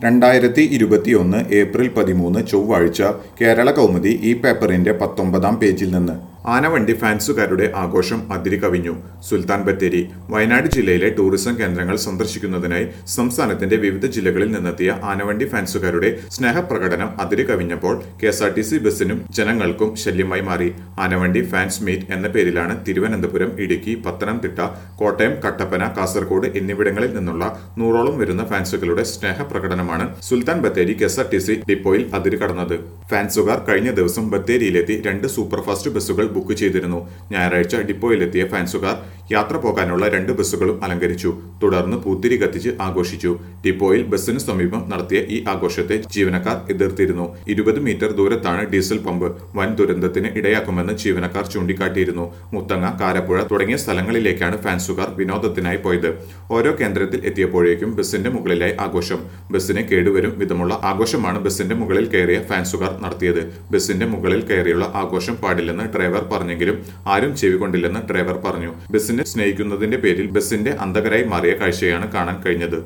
2021 April 13 ചൊവ്വാഴ്ച കേരള കൗമുദി ഈ പേപ്പറിന്റെ 19-ാം പേജിൽ നിന്ന് ആനവണ്ടി ഫാൻസുകാരുടെ ആഘോഷം അതിരി കവിഞ്ഞു. സുൽത്താൻ ബത്തേരി വയനാട് ജില്ലയിലെ ടൂറിസം കേന്ദ്രങ്ങൾ സന്ദർശിക്കുന്നതിനായി സംസ്ഥാനത്തിന്റെ വിവിധ ജില്ലകളിൽ നിന്നെത്തിയ ആനവണ്ടി ഫാൻസുകാരുടെ സ്നേഹപ്രകടനം അതിരി കവിഞ്ഞപ്പോൾ KSRTC ബസ്സിനും ജനങ്ങൾക്കും ശല്യമായി മാറി. ആനവണ്ടി ഫാൻസ് മീറ്റ് എന്ന പേരിലാണ് തിരുവനന്തപുരം, ഇടുക്കി, പത്തനംതിട്ട, കോട്ടയം, കട്ടപ്പന, കാസർഗോഡ് എന്നിവിടങ്ങളിൽ നിന്നുള്ള 100ഓളം വരുന്ന ഫാൻസുകളുടെ സ്നേഹപ്രകടനമാണ് സുൽത്താൻ ബത്തേരി KSRTC ഡിപ്പോയിൽ അതിരി കടന്നത്. ഫാൻസുകാർ കഴിഞ്ഞ ദിവസം ബത്തേരിയിലെത്തി 2 സൂപ്പർഫാസ്റ്റ് ബസ്സുകൾ ബുക്ക് ചെയ്തിരുന്നു. ഞായറാഴ്ച ഡിപ്പോയിലെത്തിയ ഫാൻസുകാർ യാത്ര പോകാനുള്ള 2 ബസ്സുകളും അലങ്കരിച്ചു. തുടർന്ന് പൂത്തിരി കത്തിച്ച് ആഘോഷിച്ചു. ഡിപ്പോയിൽ ബസ്സിന് സമീപം നടത്തിയ ഈ ആഘോഷത്തെ ജീവനക്കാർ എതിർത്തിരുന്നു. 20 മീറ്റർ ദൂരത്താണ് ഡീസൽ പമ്പ്. വൻ ദുരന്തത്തിന് ഇടയാക്കുമെന്ന് ജീവനക്കാർ ചൂണ്ടിക്കാട്ടിയിരുന്നു. മുത്തങ്ങ, കാരപ്പുഴ തുടങ്ങിയ സ്ഥലങ്ങളിലേക്കാണ് ഫാൻസുകാർ വിനോദത്തിനായി പോയത്. ഓരോ കേന്ദ്രത്തിൽ എത്തിയപ്പോഴേക്കും ബസ്സിന്റെ മുകളിലായി ആഘോഷം. ബസ്സിന് കേടുവരും വിധമുള്ള ആഘോഷമാണ് ബസ്സിന്റെ മുകളിൽ കയറിയ ഫാൻസുകാർ നടത്തിയത്. ബസ്സിന്റെ മുകളിൽ കയറിയുള്ള ആഘോഷം പാടില്ലെന്ന് ഡ്രൈവർ പറഞ്ഞെങ്കിലും ആരും ചെവികൊണ്ടില്ലെന്ന് ഡ്രൈവർ പറഞ്ഞു. ബസ്സിനെ സ്നേഹിക്കുന്നതിന്റെ പേരിൽ ബസ്സിന്റെ അന്തകരായി മാറിയ കാഴ്ചയാണ് കാണാൻ കഴിഞ്ഞത്.